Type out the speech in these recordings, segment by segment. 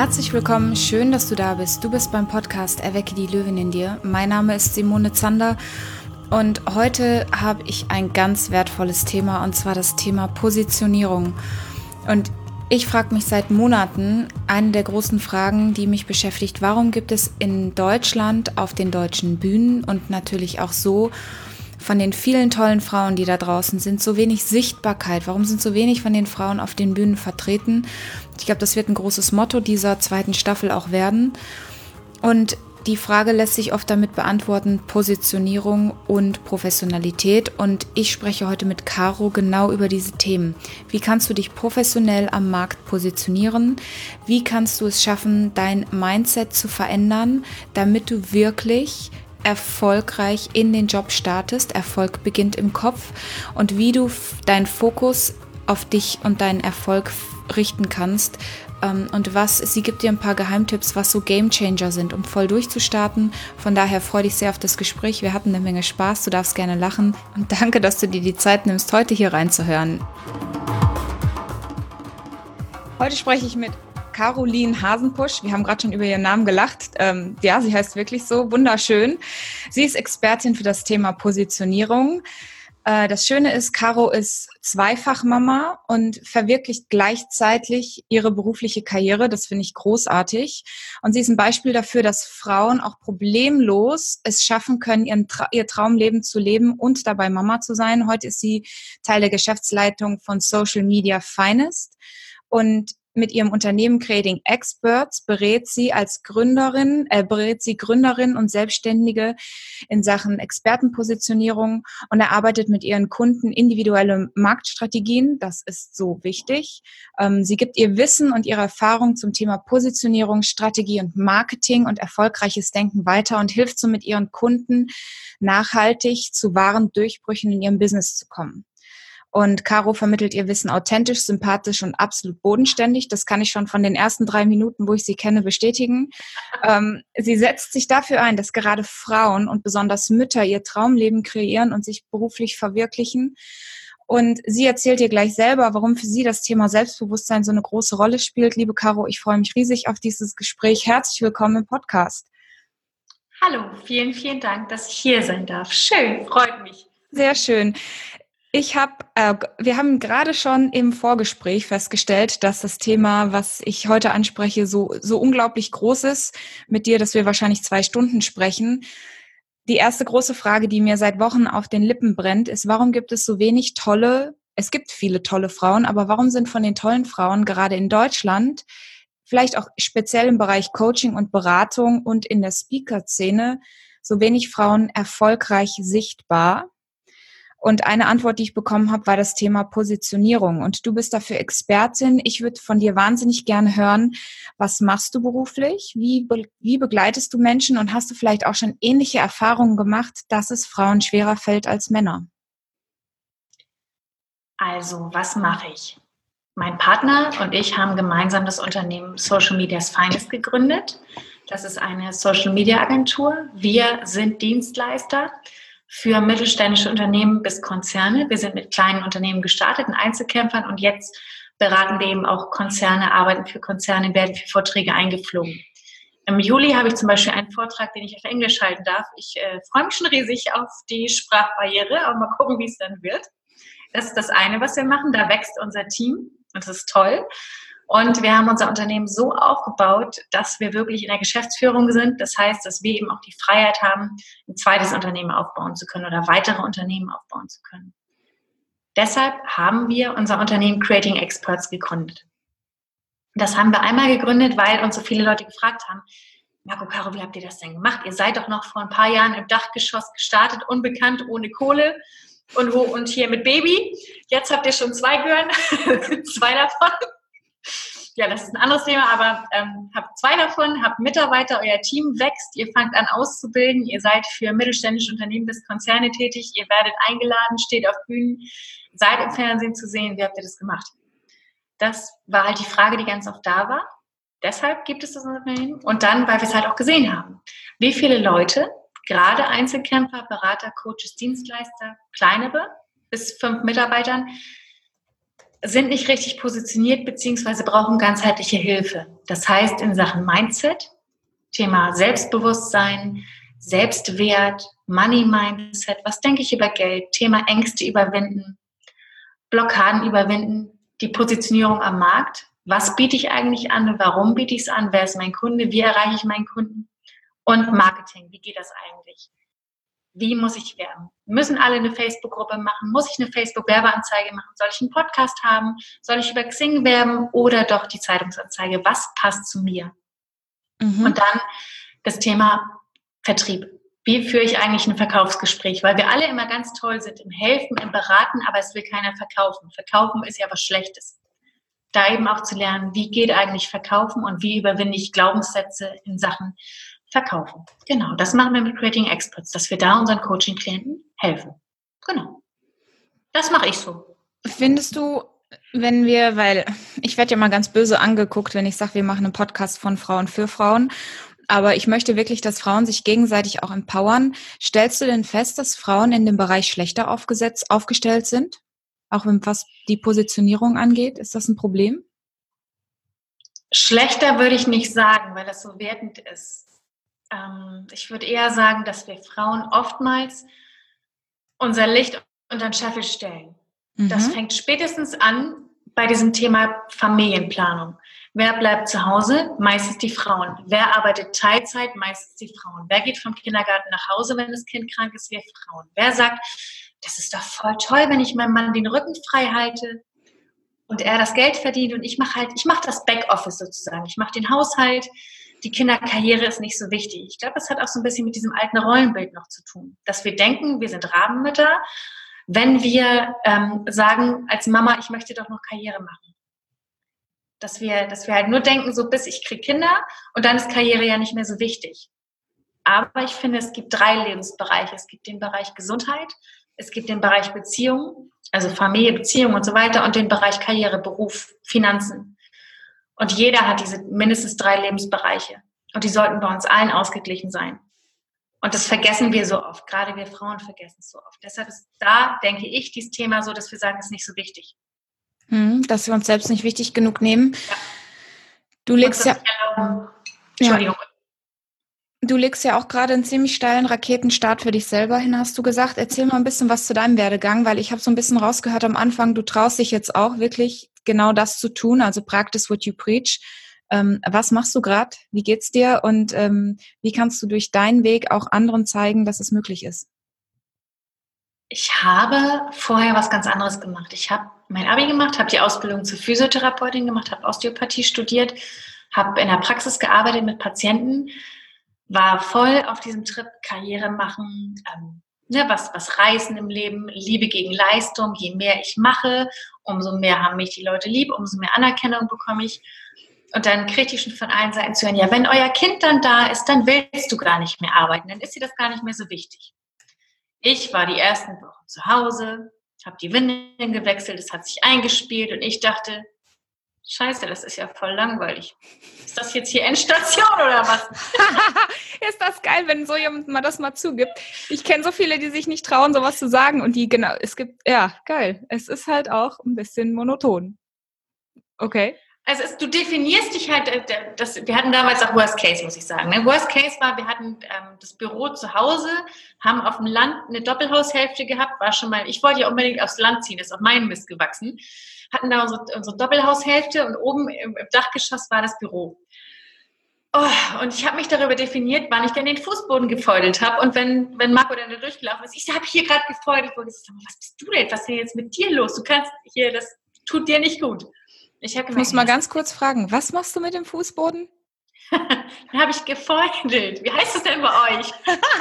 Herzlich willkommen, schön, dass du da bist. Du bist beim Podcast Erwecke die Löwin in dir. Mein Name ist Simone Zander und heute habe ich ein ganz wertvolles Thema, und zwar das Thema Positionierung. Und ich frage mich seit Monaten eine der großen Fragen, die mich beschäftigt: Warum gibt es in Deutschland auf den deutschen Bühnen und natürlich auch so von den vielen tollen Frauen, die da draußen sind, so wenig Sichtbarkeit? Warum sind so wenig von den Frauen auf den Bühnen vertreten? Ich glaube, das wird ein großes Motto dieser zweiten Staffel auch werden. Und die Frage lässt sich oft damit beantworten: Positionierung und Professionalität. Und ich spreche heute mit Caro genau über diese Themen. Wie kannst du dich professionell am Markt positionieren? Wie kannst du es schaffen, dein Mindset zu verändern, damit du wirklich erfolgreich in den Job startest? Erfolg beginnt im Kopf. Und wie du deinen Fokus auf dich und deinen Erfolg richten kannst. Und sie gibt dir ein paar Geheimtipps, was so Gamechanger sind, um voll durchzustarten. Von daher freue dich sehr auf das Gespräch. Wir hatten eine Menge Spaß, du darfst gerne lachen. Und danke, dass du dir die Zeit nimmst, heute hier reinzuhören. Heute spreche ich mit Caroline Hasenpusch. Wir haben gerade schon über ihren Namen gelacht. Ja, sie heißt wirklich so, wunderschön. Sie ist Expertin für das Thema Positionierung. Das Schöne ist, Caro ist Zweifachmama und verwirklicht gleichzeitig ihre berufliche Karriere. Das finde ich großartig. Und sie ist ein Beispiel dafür, dass Frauen auch problemlos es schaffen können, ihr Traumleben zu leben und dabei Mama zu sein. Heute ist sie Teil der Geschäftsleitung von Social Media Finest. Und mit ihrem Unternehmen Creating Experts berät sie Gründerin und Selbstständige in Sachen Expertenpositionierung und erarbeitet mit ihren Kunden individuelle Marktstrategien. Das ist so wichtig. Sie gibt ihr Wissen und ihre Erfahrung zum Thema Positionierung, Strategie und Marketing und erfolgreiches Denken weiter und hilft somit ihren Kunden nachhaltig zu wahren Durchbrüchen in ihrem Business zu kommen. Und Caro vermittelt ihr Wissen authentisch, sympathisch und absolut bodenständig. Das kann ich schon von den ersten 3 Minuten, wo ich sie kenne, bestätigen. Sie setzt sich dafür ein, dass gerade Frauen und besonders Mütter ihr Traumleben kreieren und sich beruflich verwirklichen. Und sie erzählt dir gleich selber, warum für sie das Thema Selbstbewusstsein so eine große Rolle spielt. Liebe Caro, ich freue mich riesig auf dieses Gespräch. Herzlich willkommen im Podcast. Hallo, vielen, vielen Dank, dass ich hier sein darf. Schön, freut mich. Sehr schön. Wir haben gerade schon im Vorgespräch festgestellt, dass das Thema, was ich heute anspreche, so unglaublich groß ist mit dir, dass wir wahrscheinlich 2 Stunden sprechen. Die erste große Frage, die mir seit Wochen auf den Lippen brennt, ist: Warum gibt es so wenig es gibt viele tolle Frauen, aber warum sind von den tollen Frauen gerade in Deutschland, vielleicht auch speziell im Bereich Coaching und Beratung und in der Speaker-Szene, so wenig Frauen erfolgreich sichtbar? Und eine Antwort, die ich bekommen habe, war das Thema Positionierung. Und du bist dafür Expertin. Ich würde von dir wahnsinnig gerne hören, was machst du beruflich? Wie begleitest du Menschen? Und hast du vielleicht auch schon ähnliche Erfahrungen gemacht, dass es Frauen schwerer fällt als Männer? Also, was mache ich? Mein Partner und ich haben gemeinsam das Unternehmen Social Media Finest gegründet. Das ist eine Social Media Agentur. Wir sind Dienstleister für mittelständische Unternehmen bis Konzerne. Wir sind mit kleinen Unternehmen gestartet, in Einzelkämpfern, und jetzt beraten wir eben auch Konzerne, arbeiten für Konzerne, werden für Vorträge eingeflogen. Im Juli habe ich zum Beispiel einen Vortrag, den ich auf Englisch halten darf. Ich freue mich schon riesig auf die Sprachbarriere, aber mal gucken, wie es dann wird. Das ist das eine, was wir machen. Da wächst unser Team und das ist toll. Und wir haben unser Unternehmen so aufgebaut, dass wir wirklich in der Geschäftsführung sind. Das heißt, dass wir eben auch die Freiheit haben, ein zweites Unternehmen aufbauen zu können oder weitere Unternehmen aufbauen zu können. Deshalb haben wir unser Unternehmen Creating Experts gegründet. Das haben wir einmal gegründet, weil uns so viele Leute gefragt haben: Marco, Caro, wie habt ihr das denn gemacht? Ihr seid doch noch vor ein paar Jahren im Dachgeschoss gestartet, unbekannt, ohne Kohle und hier mit Baby. Jetzt habt ihr schon 2 Gören, 2 davon. Ja, das ist ein anderes Thema, aber habt 2 davon, habt Mitarbeiter, euer Team wächst, ihr fangt an auszubilden, ihr seid für mittelständische Unternehmen bis Konzerne tätig, ihr werdet eingeladen, steht auf Bühnen, seid im Fernsehen zu sehen. Wie habt ihr das gemacht? Das war halt die Frage, die ganz oft da war. Deshalb gibt es das Unternehmen. Und dann, weil wir es halt auch gesehen haben, wie viele Leute, gerade Einzelkämpfer, Berater, Coaches, Dienstleister, kleinere bis 5 Mitarbeitern, sind nicht richtig positioniert beziehungsweise brauchen ganzheitliche Hilfe. Das heißt in Sachen Mindset, Thema Selbstbewusstsein, Selbstwert, Money-Mindset, was denke ich über Geld, Thema Ängste überwinden, Blockaden überwinden, die Positionierung am Markt. Was biete ich eigentlich an und warum biete ich es an? Wer ist mein Kunde? Wie erreiche ich meinen Kunden? Und Marketing, wie geht das eigentlich? Wie muss ich werben? Müssen alle eine Facebook-Gruppe machen? Muss ich eine Facebook-Werbeanzeige machen? Soll ich einen Podcast haben? Soll ich über Xing werben oder doch die Zeitungsanzeige? Was passt zu mir? Und dann das Thema Vertrieb. Wie führe ich eigentlich ein Verkaufsgespräch? Weil wir alle immer ganz toll sind im Helfen, im Beraten, aber es will keiner verkaufen. Verkaufen ist ja was Schlechtes. Da eben auch zu lernen, wie geht eigentlich Verkaufen und wie überwinde ich Glaubenssätze in Sachen Verkaufen. Genau, das machen wir mit Creating Experts, dass wir da unseren Coaching-Klienten helfen. Genau. Das mache ich so. Findest du, weil ich werde ja mal ganz böse angeguckt, wenn ich sage, wir machen einen Podcast von Frauen für Frauen, aber ich möchte wirklich, dass Frauen sich gegenseitig auch empowern. Stellst du denn fest, dass Frauen in dem Bereich schlechter aufgestellt sind? Auch was die Positionierung angeht? Ist das ein Problem? Schlechter würde ich nicht sagen, weil das so wertend ist. Ich würde eher sagen, dass wir Frauen oftmals unser Licht unter den Scheffel stellen. Das fängt spätestens an bei diesem Thema Familienplanung. Wer bleibt zu Hause? Meistens die Frauen. Wer arbeitet Teilzeit? Meistens die Frauen. Wer geht vom Kindergarten nach Hause, wenn das Kind krank ist? Wir Frauen. Wer sagt, das ist doch voll toll, wenn ich meinem Mann den Rücken frei halte und er das Geld verdient und ich mache das Backoffice sozusagen. Ich mache den Haushalt. Die Kinderkarriere ist nicht so wichtig. Ich glaube, das hat auch so ein bisschen mit diesem alten Rollenbild noch zu tun. Dass wir denken, wir sind Rabenmütter, wenn wir sagen als Mama, ich möchte doch noch Karriere machen. Dass wir halt nur denken, so bis ich kriege Kinder und dann ist Karriere ja nicht mehr so wichtig. Aber ich finde, es gibt 3 Lebensbereiche. Es gibt den Bereich Gesundheit, es gibt den Bereich Beziehung, also Familie, Beziehung und so weiter und den Bereich Karriere, Beruf, Finanzen. Und jeder hat diese mindestens 3 Lebensbereiche. Und die sollten bei uns allen ausgeglichen sein. Und das vergessen wir so oft. Gerade wir Frauen vergessen es so oft. Deshalb ist da, denke ich, dieses Thema so, dass wir sagen, es ist nicht so wichtig. Dass wir uns selbst nicht wichtig genug nehmen. Ja. Du legst Entschuldigung. Du legst ja auch gerade einen ziemlich steilen Raketenstart für dich selber hin, hast du gesagt. Erzähl mal ein bisschen was zu deinem Werdegang, weil ich habe so ein bisschen rausgehört am Anfang, du traust dich jetzt auch wirklich genau das zu tun, also practice what you preach. Was machst du gerade? Wie geht's dir? Und wie kannst du durch deinen Weg auch anderen zeigen, dass es möglich ist? Ich habe vorher was ganz anderes gemacht. Ich habe mein Abi gemacht, habe die Ausbildung zur Physiotherapeutin gemacht, habe Osteopathie studiert, habe in der Praxis gearbeitet mit Patienten, war voll auf diesem Trip Karriere machen, was reißen im Leben, Liebe gegen Leistung. Je mehr ich mache, umso mehr haben mich die Leute lieb, umso mehr Anerkennung bekomme ich. Und dann kriege ich schon von allen Seiten zu hören, ja, wenn euer Kind dann da ist, dann willst du gar nicht mehr arbeiten, dann ist dir das gar nicht mehr so wichtig. Ich war die ersten Wochen zu Hause, habe die Windeln gewechselt, es hat sich eingespielt und ich dachte, Scheiße, das ist ja voll langweilig. Ist das jetzt hier Endstation oder was? Ist das geil, wenn so jemand mal das mal zugibt. Ich kenne so viele, die sich nicht trauen, sowas zu sagen und geil. Es ist halt auch ein bisschen monoton. Okay. Also du definierst dich halt, wir hatten damals auch Worst Case, muss ich sagen. Ne? Worst Case war, wir hatten das Büro zu Hause, haben auf dem Land eine Doppelhaushälfte gehabt, ich wollte ja unbedingt aufs Land ziehen, ist auf meinen Mist gewachsen, hatten da unsere Doppelhaushälfte und oben im Dachgeschoss war das Büro. Oh, und ich habe mich darüber definiert, wann ich denn den Fußboden gefeudelt habe und wenn Marco dann da durchgelaufen ist, ich habe hier gerade gefeudelt, was bist du denn, was ist denn jetzt mit dir los? Das tut dir nicht gut. Ich muss mal ganz kurz fragen, was machst du mit dem Fußboden? Dann habe ich gefeudelt. Wie heißt das denn bei euch?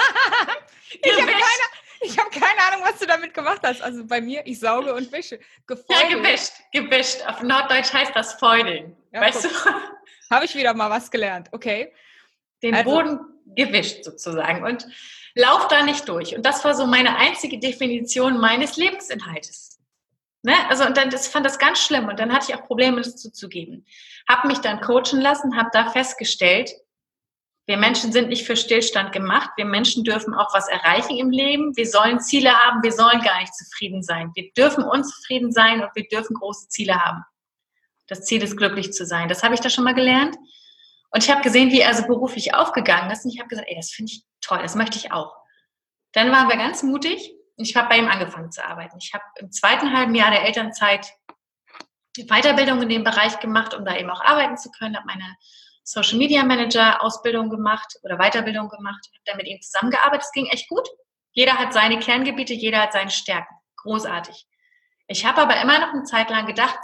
Ich habe keine Ahnung, was du damit gemacht hast. Also bei mir, ich sauge und wische. Gefeudelt. Ja, gewischt. Auf Norddeutsch heißt das feudeln. Ja, weißt du? Habe ich wieder mal was gelernt. Okay. Den Boden gewischt sozusagen und lauf da nicht durch. Und das war so meine einzige Definition meines Lebensinhaltes. Ne? Also und dann fand das ganz schlimm und dann hatte ich auch Probleme, das zuzugeben. Habe mich dann coachen lassen, habe da festgestellt, Wir Menschen sind nicht für Stillstand gemacht. Wir Menschen dürfen auch was erreichen im Leben. Wir sollen Ziele haben. Wir sollen gar nicht zufrieden sein. Wir dürfen unzufrieden sein und wir dürfen große Ziele haben. Das Ziel ist, glücklich zu sein. Das habe ich da schon mal gelernt. Und ich habe gesehen, wie er so beruflich aufgegangen ist. Und ich habe gesagt, das finde ich toll, das möchte ich auch. Dann waren wir ganz mutig und ich habe bei ihm angefangen zu arbeiten. Ich habe im zweiten halben Jahr der Elternzeit Weiterbildung in dem Bereich gemacht, um da eben auch arbeiten zu können. Habe meine Social Media Manager Ausbildung gemacht oder Weiterbildung gemacht. Habe dann mit ihm zusammengearbeitet. Es ging echt gut. Jeder hat seine Kerngebiete, jeder hat seine Stärken. Großartig. Ich habe aber immer noch eine Zeit lang gedacht,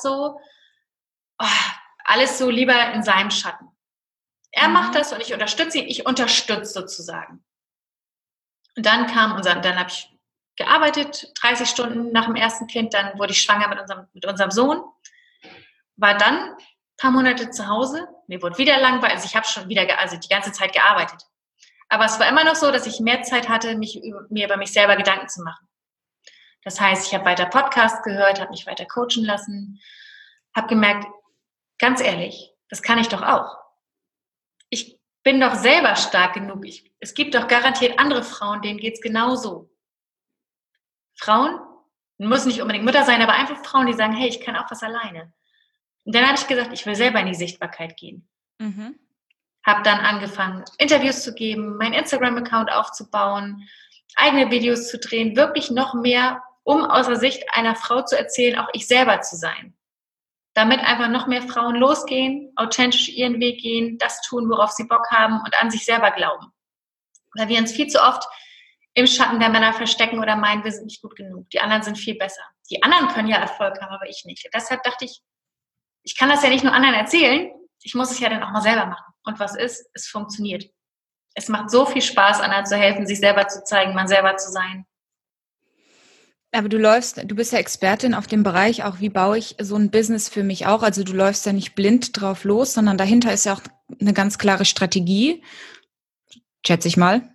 alles so lieber in seinem Schatten. Er macht das und ich unterstütze ihn. Ich unterstütze sozusagen. Und dann dann habe ich gearbeitet, 30 Stunden nach dem ersten Kind. Dann wurde ich schwanger mit unserem Sohn. War dann ein paar Monate zu Hause. Mir wurde wieder langweilig. Also ich habe schon wieder die ganze Zeit gearbeitet. Aber es war immer noch so, dass ich mehr Zeit hatte, mir über mich selber Gedanken zu machen. Das heißt, ich habe weiter Podcasts gehört, habe mich weiter coachen lassen, habe gemerkt, ganz ehrlich, das kann ich doch auch. Ich bin doch selber stark genug. Es gibt doch garantiert andere Frauen, denen geht es genauso. Frauen müssen nicht unbedingt Mütter sein, aber einfach Frauen, die sagen, hey, ich kann auch was alleine. Und dann habe ich gesagt, ich will selber in die Sichtbarkeit gehen. Habe dann angefangen, Interviews zu geben, meinen Instagram-Account aufzubauen, eigene Videos zu drehen, wirklich noch mehr, um aus der Sicht einer Frau zu erzählen, auch ich selber zu sein. Damit einfach noch mehr Frauen losgehen, authentisch ihren Weg gehen, das tun, worauf sie Bock haben und an sich selber glauben. Weil wir uns viel zu oft im Schatten der Männer verstecken oder meinen, wir sind nicht gut genug. Die anderen sind viel besser. Die anderen können ja Erfolg haben, aber ich nicht. Deshalb dachte ich, ich kann das ja nicht nur anderen erzählen, ich muss es ja dann auch mal selber machen. Und was ist? Es funktioniert. Es macht so viel Spaß, anderen zu helfen, sich selber zu zeigen, man selber zu sein. Aber du bist ja Expertin auf dem Bereich, auch wie baue ich so ein Business für mich auch. Also du läufst ja nicht blind drauf los, sondern dahinter ist ja auch eine ganz klare Strategie, schätze ich mal.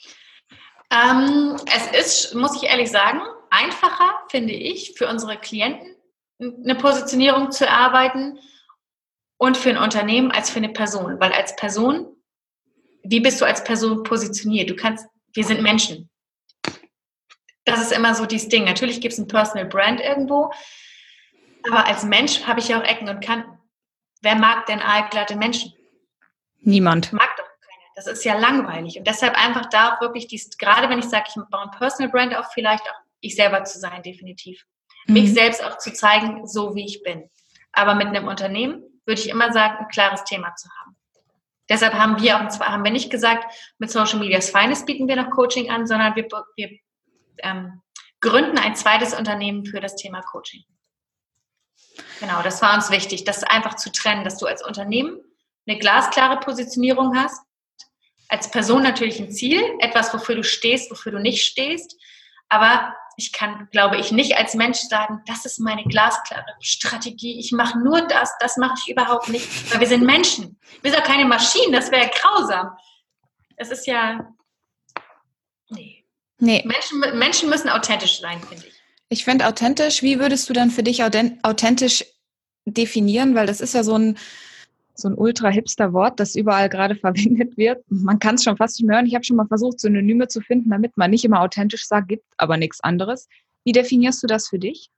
Es ist, muss ich ehrlich sagen, einfacher, finde ich, für unsere Klienten eine Positionierung zu erarbeiten und für ein Unternehmen als für eine Person. Weil als Person, wie bist du als Person positioniert? Wir sind Menschen. Das ist immer so dieses Ding. Natürlich gibt es ein Personal Brand irgendwo, aber als Mensch habe ich ja auch Ecken und Kanten. Wer mag denn aalglatte Menschen? Niemand. Mag doch keiner. Das ist ja langweilig. Und deshalb einfach da auch wirklich gerade wenn ich sage, ich baue ein Personal Brand auf, vielleicht auch ich selber zu sein, definitiv. Mich selbst auch zu zeigen, so wie ich bin. Aber mit einem Unternehmen würde ich immer sagen, ein klares Thema zu haben. Deshalb haben wir nicht gesagt, mit Social Media's Finest bieten wir noch Coaching an, sondern wir gründen ein zweites Unternehmen für das Thema Coaching. Genau, das war uns wichtig, das einfach zu trennen, dass du als Unternehmen eine glasklare Positionierung hast, als Person natürlich ein Ziel, etwas, wofür du stehst, wofür du nicht stehst, aber ich kann, glaube ich, nicht als Mensch sagen, das ist meine glasklare Strategie, ich mache nur das mache ich überhaupt nicht, weil wir sind Menschen. Wir sind auch keine Maschinen, das wäre grausam. Es ist ja, nee. Menschen müssen authentisch sein, finde ich. Ich finde authentisch, wie würdest du dann für dich authentisch definieren? Weil das ist ja so ein ultra-hipster-Wort, das überall gerade verwendet wird. Man kann es schon fast nicht mehr hören. Ich habe schon mal versucht, Synonyme zu finden, damit man nicht immer authentisch sagt, gibt aber nichts anderes. Wie definierst du das für dich?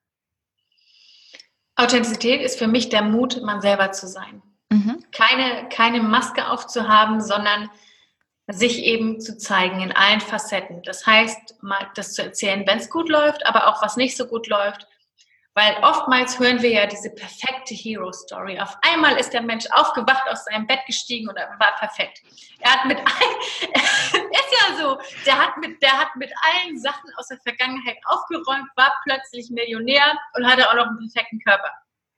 Authentizität ist für mich der Mut, man selber zu sein. Keine Maske aufzuhaben, sondern sich eben zu zeigen in allen Facetten. Das heißt, mal das zu erzählen, wenn es gut läuft, aber auch was nicht so gut läuft. Weil oftmals hören wir ja diese perfekte Hero-Story. Auf einmal ist der Mensch aufgewacht, aus seinem Bett gestiegen und war perfekt. Ist ja so, der hat mit allen Sachen aus der Vergangenheit aufgeräumt, war plötzlich Millionär und hatte auch noch einen perfekten Körper.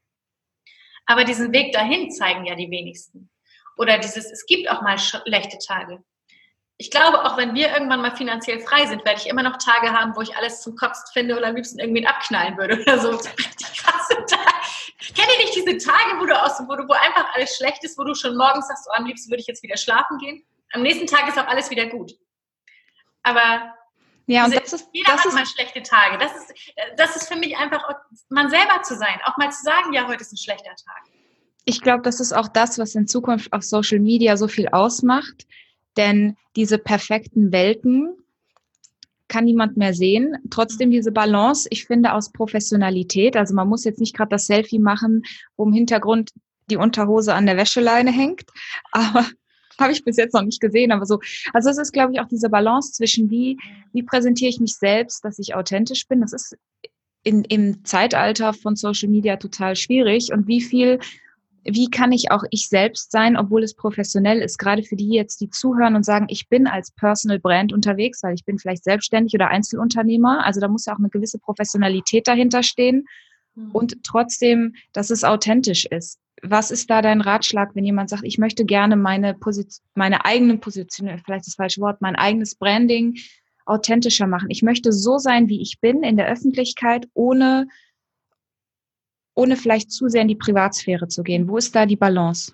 Aber diesen Weg dahin zeigen ja die wenigsten. Oder es gibt auch mal schlechte Tage. Ich glaube, auch wenn wir irgendwann mal finanziell frei sind, werde ich immer noch Tage haben, wo ich alles zum Kotzen finde oder am liebsten irgendwie abknallen würde oder so. Richtig krasse Tage. Kennt ihr nicht diese Tage, wo einfach alles schlecht ist, wo du schon morgens sagst, am liebsten würde ich jetzt wieder schlafen gehen? Am nächsten Tag ist auch alles wieder gut. Aber ja, jeder hat mal schlechte Tage. Das ist für mich einfach, man selber zu sein. Auch mal zu sagen, ja, heute ist ein schlechter Tag. Ich glaube, das ist auch das, was in Zukunft auf Social Media so viel ausmacht. Denn diese perfekten Welten kann niemand mehr sehen. Trotzdem diese Balance, ich finde, aus Professionalität, also man muss jetzt nicht gerade das Selfie machen, wo im Hintergrund die Unterhose an der Wäscheleine hängt, aber habe ich bis jetzt noch nicht gesehen, aber so. Also es ist, glaube ich, auch diese Balance zwischen wie präsentiere ich mich selbst, dass ich authentisch bin. Das ist im Zeitalter von Social Media total schwierig. Und wie kann ich auch ich selbst sein, obwohl es professionell ist, gerade für die jetzt, die zuhören und sagen, ich bin als Personal Brand unterwegs, weil ich bin vielleicht selbstständig oder Einzelunternehmer. Also da muss ja auch eine gewisse Professionalität dahinter stehen und trotzdem, dass es authentisch ist. Was ist da dein Ratschlag, wenn jemand sagt, ich möchte gerne meine eigene Position, vielleicht das falsche Wort, mein eigenes Branding authentischer machen. Ich möchte so sein, wie ich bin in der Öffentlichkeit, ohne vielleicht zu sehr in die Privatsphäre zu gehen. Wo ist da die Balance?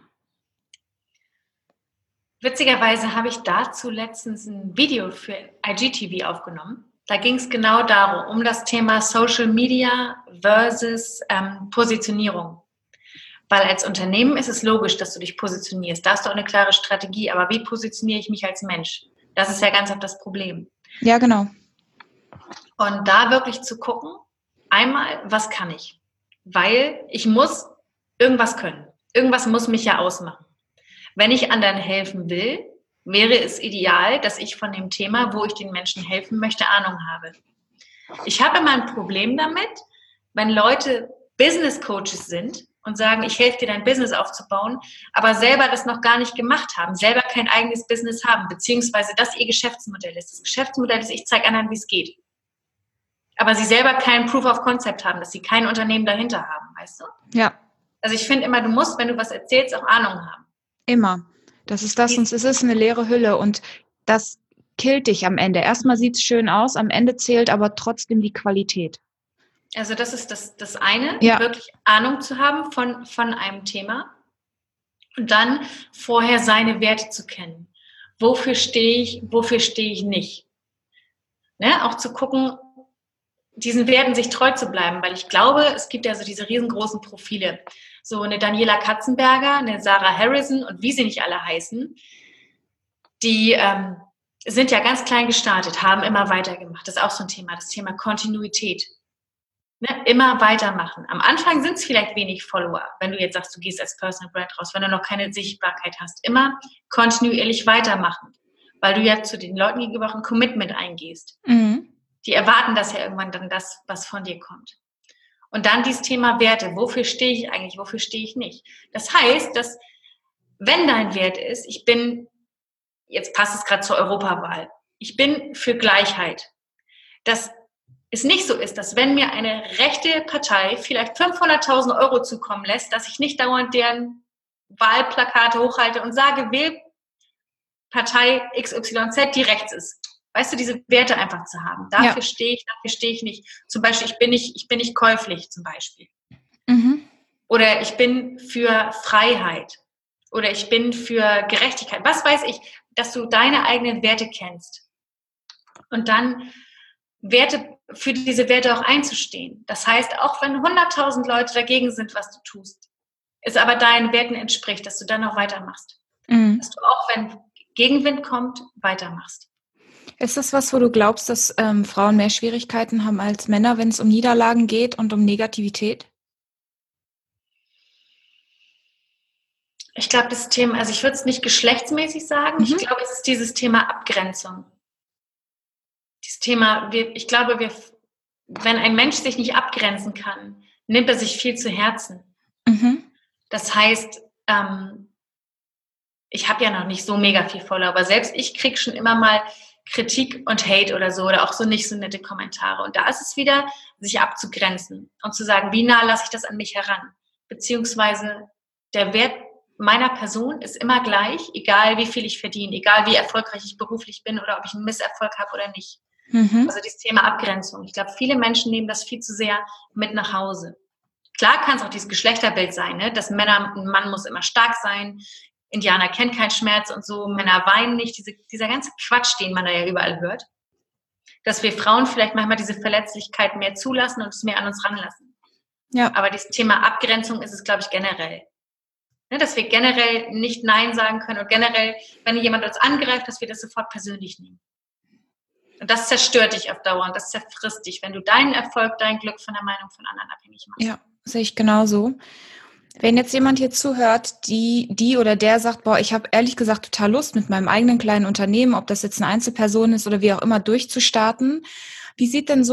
Witzigerweise habe ich dazu letztens ein Video für IGTV aufgenommen. Da ging es genau darum, um das Thema Social Media versus Positionierung. Weil als Unternehmen ist es logisch, dass du dich positionierst. Da hast du auch eine klare Strategie. Aber wie positioniere ich mich als Mensch? Das ist ja ganz oft das Problem. Ja, genau. Und da wirklich zu gucken, einmal, was kann ich? Weil ich muss irgendwas können. Irgendwas muss mich ja ausmachen. Wenn ich anderen helfen will, wäre es ideal, dass ich von dem Thema, wo ich den Menschen helfen möchte, Ahnung habe. Ich habe immer ein Problem damit, wenn Leute Business Coaches sind und sagen, ich helfe dir, dein Business aufzubauen, aber selber das noch gar nicht gemacht haben, selber kein eigenes Business haben, beziehungsweise das ihr Geschäftsmodell ist. Das Geschäftsmodell ist, ich zeige anderen, wie es geht. Aber sie selber kein Proof of Concept haben, dass sie kein Unternehmen dahinter haben, weißt du? Ja. Also ich finde immer, du musst, wenn du was erzählst, auch Ahnung haben. Immer. Das ist das, sonst ist es eine leere Hülle und das killt dich am Ende. Erstmal sieht es schön aus, am Ende zählt aber trotzdem die Qualität. Also das ist das eine, ja. Wirklich Ahnung zu haben von einem Thema und dann vorher seine Werte zu kennen. Wofür stehe ich nicht? Ne? Auch zu gucken, diesen Werten sich treu zu bleiben, weil ich glaube, es gibt ja so diese riesengroßen Profile. So eine Daniela Katzenberger, eine Sarah Harrison und wie sie nicht alle heißen, die sind ja ganz klein gestartet, haben immer weitergemacht. Das ist auch so ein Thema, das Thema Kontinuität. Ne? Immer weitermachen. Am Anfang sind es vielleicht wenig Follower, wenn du jetzt sagst, du gehst als Personal Brand raus, wenn du noch keine Sichtbarkeit hast. Immer kontinuierlich weitermachen, weil du ja zu den Leuten gegenüber auch ein Commitment eingehst. Mhm. Die erwarten das ja irgendwann dann, das, was von dir kommt. Und dann dieses Thema Werte. Wofür stehe ich eigentlich? Wofür stehe ich nicht? Das heißt, dass wenn dein Wert ist, jetzt passt es gerade zur Europawahl, ich bin für Gleichheit. Dass es nicht so ist, dass wenn mir eine rechte Partei vielleicht 500.000 Euro zukommen lässt, dass ich nicht dauernd deren Wahlplakate hochhalte und sage, wähl Partei XYZ, die rechts ist. Weißt du, diese Werte einfach zu haben. Dafür stehe ich nicht. Zum Beispiel, ich bin nicht käuflich, zum Beispiel. Mhm. Oder ich bin für Freiheit. Oder ich bin für Gerechtigkeit. Was weiß ich, dass du deine eigenen Werte kennst. Und dann für diese Werte auch einzustehen. Das heißt, auch wenn 100.000 Leute dagegen sind, was du tust, es aber deinen Werten entspricht, dass du dann auch weitermachst. Mhm. Dass du auch, wenn Gegenwind kommt, weitermachst. Ist das was, wo du glaubst, dass Frauen mehr Schwierigkeiten haben als Männer, wenn es um Niederlagen geht und um Negativität? Ich glaube, das Thema, also ich würde es nicht geschlechtsmäßig sagen, ich glaube, es ist dieses Thema Abgrenzung. Dieses Thema, ich glaube, wenn ein Mensch sich nicht abgrenzen kann, nimmt er sich viel zu Herzen. Mhm. Das heißt, ich habe ja noch nicht so mega viel Follower, aber selbst ich kriege schon immer mal Kritik und Hate oder so oder auch so nicht so nette Kommentare. Und da ist es wieder, sich abzugrenzen und zu sagen, wie nah lasse ich das an mich heran? Beziehungsweise der Wert meiner Person ist immer gleich, egal wie viel ich verdiene, egal wie erfolgreich ich beruflich bin oder ob ich einen Misserfolg habe oder nicht. Mhm. Also dieses Thema Abgrenzung. Ich glaube, viele Menschen nehmen das viel zu sehr mit nach Hause. Klar kann es auch dieses Geschlechterbild sein, ne? Dass ein Mann muss immer stark sein, Indianer kennen keinen Schmerz und so, Männer weinen nicht, dieser ganze Quatsch, den man da ja überall hört. Dass wir Frauen vielleicht manchmal diese Verletzlichkeit mehr zulassen und es mehr an uns ranlassen. Ja. Aber dieses Thema Abgrenzung ist es, glaube ich, generell. Ne, dass wir generell nicht Nein sagen können und generell, wenn jemand uns angreift, dass wir das sofort persönlich nehmen. Und das zerstört dich auf Dauer und das zerfrisst dich, wenn du deinen Erfolg, dein Glück von der Meinung von anderen abhängig machst. Ja, sehe ich genauso. Wenn jetzt jemand hier zuhört, die oder der sagt, boah, ich habe ehrlich gesagt total Lust, mit meinem eigenen kleinen Unternehmen, ob das jetzt eine Einzelperson ist oder wie auch immer, durchzustarten. Wie sieht denn so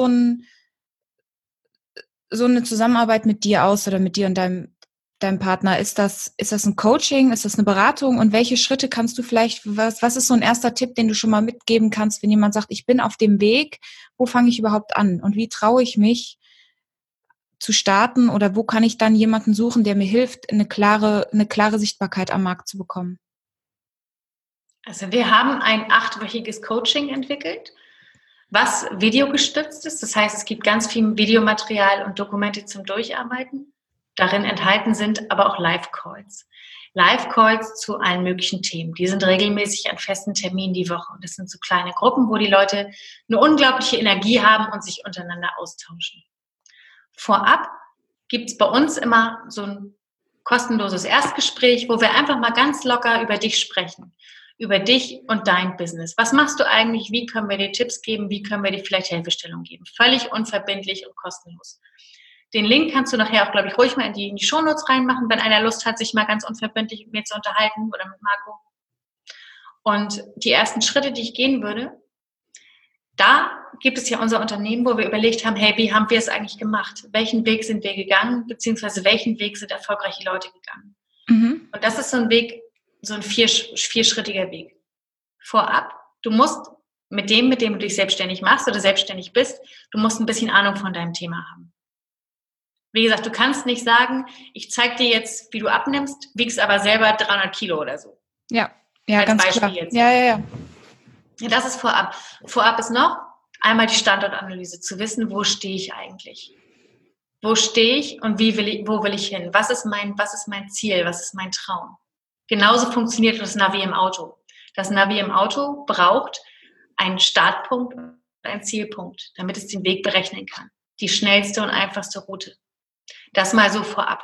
eine Zusammenarbeit mit dir aus oder mit dir und deinem Partner? Ist das ein Coaching? Ist das eine Beratung? Und welche Schritte kannst du vielleicht, was ist so ein erster Tipp, den du schon mal mitgeben kannst, wenn jemand sagt, ich bin auf dem Weg, wo fange ich überhaupt an? Und wie traue ich mich zu starten oder wo kann ich dann jemanden suchen, der mir hilft, eine klare Sichtbarkeit am Markt zu bekommen? Also wir haben ein 8-wöchiges Coaching entwickelt, was videogestützt ist. Das heißt, es gibt ganz viel Videomaterial und Dokumente zum Durcharbeiten. Darin enthalten sind aber auch Live-Calls. Live-Calls zu allen möglichen Themen. Die sind regelmäßig an festen Terminen die Woche. Und das sind so kleine Gruppen, wo die Leute eine unglaubliche Energie haben und sich untereinander austauschen. Vorab gibt es bei uns immer so ein kostenloses Erstgespräch, wo wir einfach mal ganz locker über dich sprechen. Über dich und dein Business. Was machst du eigentlich? Wie können wir dir Tipps geben? Wie können wir dir vielleicht Hilfestellung geben? Völlig unverbindlich und kostenlos. Den Link kannst du nachher auch, glaube ich, ruhig mal in die Shownotes reinmachen, wenn einer Lust hat, sich mal ganz unverbindlich mit mir zu unterhalten oder mit Marco. Und die ersten Schritte, die ich gehen würde, da gibt es ja unser Unternehmen, wo wir überlegt haben, hey, wie haben wir es eigentlich gemacht? Welchen Weg sind wir gegangen? Beziehungsweise welchen Weg sind erfolgreiche Leute gegangen? Mhm. Und das ist so ein Weg, so ein vierschrittiger Weg. Vorab, du musst mit dem du dich selbstständig machst oder selbstständig bist, du musst ein bisschen Ahnung von deinem Thema haben. Wie gesagt, du kannst nicht sagen, ich zeige dir jetzt, wie du abnimmst, wiegst aber selber 300 Kilo oder so. Ja, als ganz Beispiel klar. Jetzt. Ja. Das ist vorab. Vorab ist noch einmal die Standortanalyse, zu wissen, wo stehe ich eigentlich? Wo stehe ich und wo will ich hin? Was ist mein Ziel? Was ist mein Traum? Genauso funktioniert das Navi im Auto. Das Navi im Auto braucht einen Startpunkt und einen Zielpunkt, damit es den Weg berechnen kann. Die schnellste und einfachste Route. Das mal so vorab.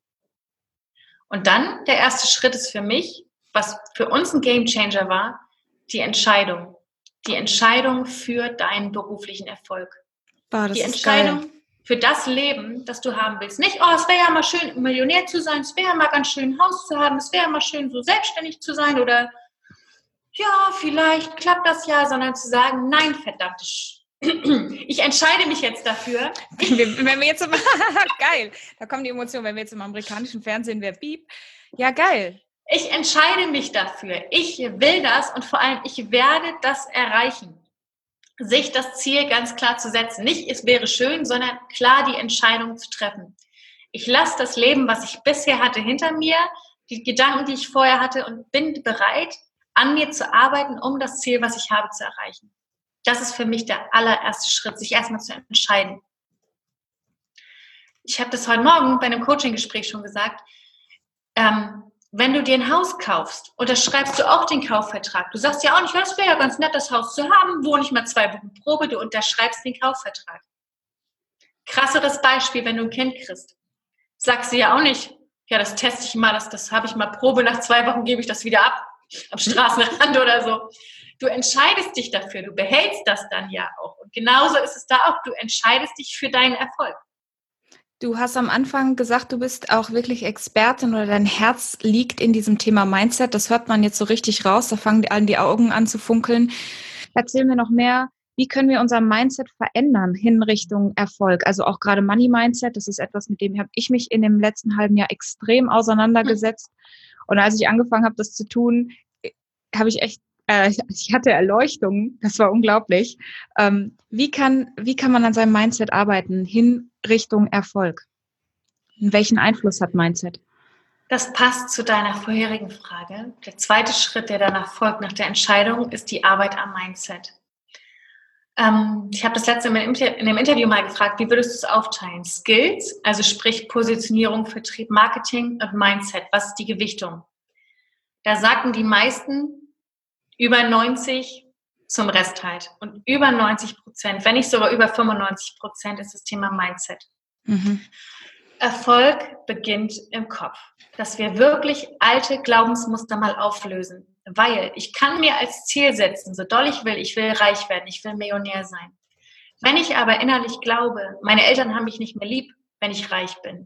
Und dann, der erste Schritt ist für mich, was für uns ein Gamechanger war, die Entscheidung. Die Entscheidung für deinen beruflichen Erfolg. Die Entscheidung für das Leben, das du haben willst. Nicht, es wäre ja mal schön, Millionär zu sein, es wäre ja mal ganz schön, ein Haus zu haben, es wäre ja mal schön, so selbstständig zu sein oder ja, vielleicht klappt das ja, sondern zu sagen, nein, verdammte ich entscheide mich jetzt dafür. Wenn wir jetzt geil, da kommen die Emotionen, wenn wir jetzt im amerikanischen Fernsehen wäre, piep. Ja, geil. Ich entscheide mich dafür. Ich will das und vor allem, ich werde das erreichen. Sich das Ziel ganz klar zu setzen. Nicht, es wäre schön, sondern klar die Entscheidung zu treffen. Ich lasse das Leben, was ich bisher hatte, hinter mir, die Gedanken, die ich vorher hatte und bin bereit, an mir zu arbeiten, um das Ziel, was ich habe, zu erreichen. Das ist für mich der allererste Schritt, sich erstmal zu entscheiden. Ich habe das heute Morgen bei einem Coaching-Gespräch schon gesagt, wenn du dir ein Haus kaufst, unterschreibst du auch den Kaufvertrag. Du sagst ja auch nicht, es wäre ja ganz nett, das Haus zu haben, wohne ich mal 2 Wochen Probe, du unterschreibst den Kaufvertrag. Krasseres Beispiel, wenn du ein Kind kriegst. Sagst du ja auch nicht, ja, das teste ich mal, das habe ich mal Probe, nach 2 Wochen gebe ich das wieder ab, am Straßenrand oder so. Du entscheidest dich dafür, du behältst das dann ja auch. Und genauso ist es da auch, du entscheidest dich für deinen Erfolg. Du hast am Anfang gesagt, du bist auch wirklich Expertin oder dein Herz liegt in diesem Thema Mindset. Das hört man jetzt so richtig raus, da fangen die Augen an zu funkeln. Erzähl mir noch mehr, wie können wir unser Mindset verändern hin Richtung Erfolg? Also auch gerade Money Mindset, das ist etwas, mit dem habe ich mich in dem letzten halben Jahr extrem auseinandergesetzt. Und als ich angefangen habe, das zu tun, habe ich echt, ich hatte Erleuchtungen, das war unglaublich. Wie kann man an seinem Mindset arbeiten hin Richtung Erfolg? Und welchen Einfluss hat Mindset? Das passt zu deiner vorherigen Frage. Der zweite Schritt, der danach folgt, nach der Entscheidung, ist die Arbeit am Mindset. Ich habe das letzte Mal in dem Interview mal gefragt, wie würdest du es aufteilen? Skills, also sprich Positionierung, Vertrieb, Marketing und Mindset. Was ist die Gewichtung? Da sagten die meisten über 90 zum Rest halt. Und über 90%, wenn nicht sogar über 95% ist das Thema Mindset. Mhm. Erfolg beginnt im Kopf. Dass wir wirklich alte Glaubensmuster mal auflösen. Weil ich kann mir als Ziel setzen, so doll ich will reich werden, ich will Millionär sein. Wenn ich aber innerlich glaube, meine Eltern haben mich nicht mehr lieb, wenn ich reich bin.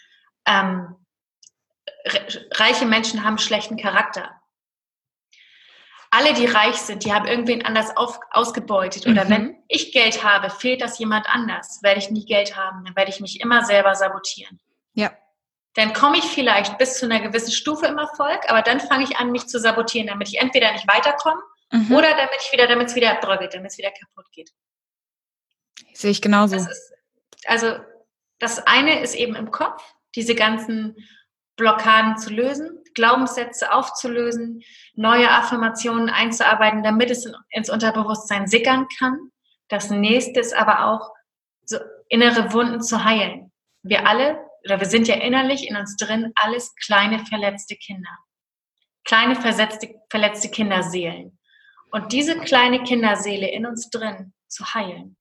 Reiche Menschen haben schlechten Charakter. Alle, die reich sind, die haben irgendwen anders ausgebeutet. Oder wenn ich Geld habe, fehlt das jemand anders. Werde ich nie Geld haben, dann werde ich mich immer selber sabotieren. Ja. Dann komme ich vielleicht bis zu einer gewissen Stufe im Erfolg, aber dann fange ich an, mich zu sabotieren, damit ich entweder nicht weiterkomme oder damit es wieder bröckelt, damit es wieder kaputt geht. Sehe ich genauso. Das eine ist eben im Kopf, diese ganzen Blockaden zu lösen, Glaubenssätze aufzulösen, neue Affirmationen einzuarbeiten, damit es ins Unterbewusstsein sickern kann. Das nächste ist aber auch, so innere Wunden zu heilen. Wir sind ja innerlich in uns drin alles kleine verletzte Kinder. Kleine verletzte Kinderseelen. Und diese kleine Kinderseele in uns drin zu heilen.